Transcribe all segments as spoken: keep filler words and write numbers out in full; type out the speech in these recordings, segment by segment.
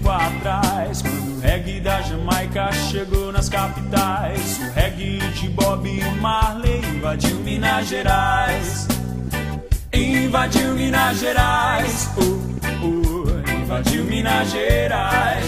tempo atrás, quando o reggae da Jamaica chegou nas capitais. O reggae de Bob Marley invadiu Minas Gerais. Invadiu Minas Gerais, oh, oh, invadiu Minas Gerais.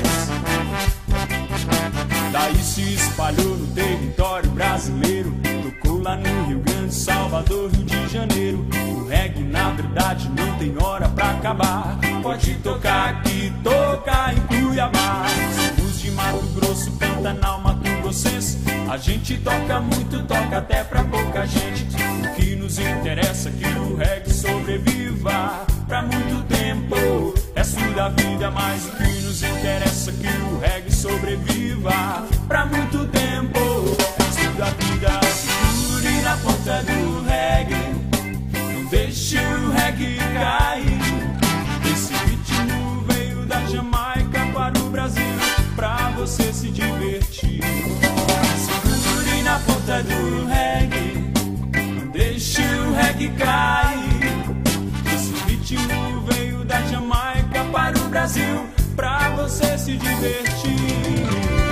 Daí se espalhou no território brasileiro, tocou lá no Rio Grande, Salvador, Rio de Janeiro. O reggae na verdade não tem hora pra acabar, pode tocar aqui, tocar em Cuiabá. Somos de Mato Grosso, Pantanal, Mato Grossense. A gente toca muito, toca até pra pouca gente. O que nos interessa é que o reggae sobreviva pra muito tempo. Resto da vida, mas o que nos interessa é que o reggae sobreviva pra muito tempo. Resto da vida, segure na ponta do reggae, não deixe o reggae cair. Esse ritmo veio da Jamaica para o Brasil, pra você se divertir. Segure na ponta do reggae, não deixe o reggae cair. Esse ritmo veio da Jamaica para o Brasil, pra você se divertir.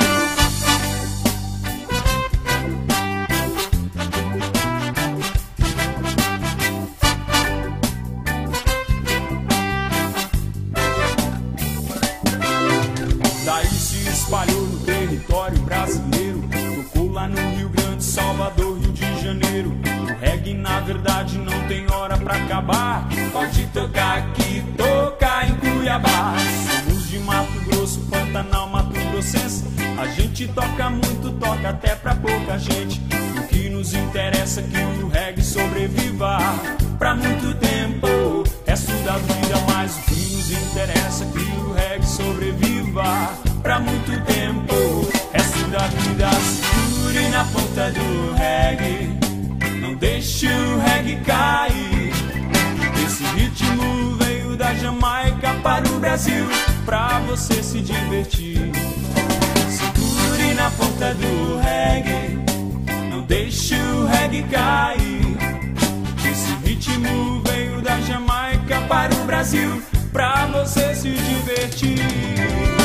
Daí se espalhou no território brasileiro, tocou lá no Rio Grande, Salvador, Rio de Janeiro. O reggae na verdade não tem hora pra acabar, pode tocar aqui, tocar em Cuiabá. Somos de Mato Grosso, Pantanal, Mato Grossense. A gente toca muito, toca até pra pouca gente. O que nos interessa é que o reggae sobreviva pra muito tempo. Resto da vida, mas o que nos interessa é que o reggae sobreviva pra muito tempo. Resto da vida, segure na ponta do reggae, não deixe o reggae cair. Esse ritmo veio da Jamaica para o Brasil, pra você se divertir. Segure na ponta do reggae, não deixe o reggae cair. Esse ritmo veio da Jamaica para o Brasil, pra você se divertir.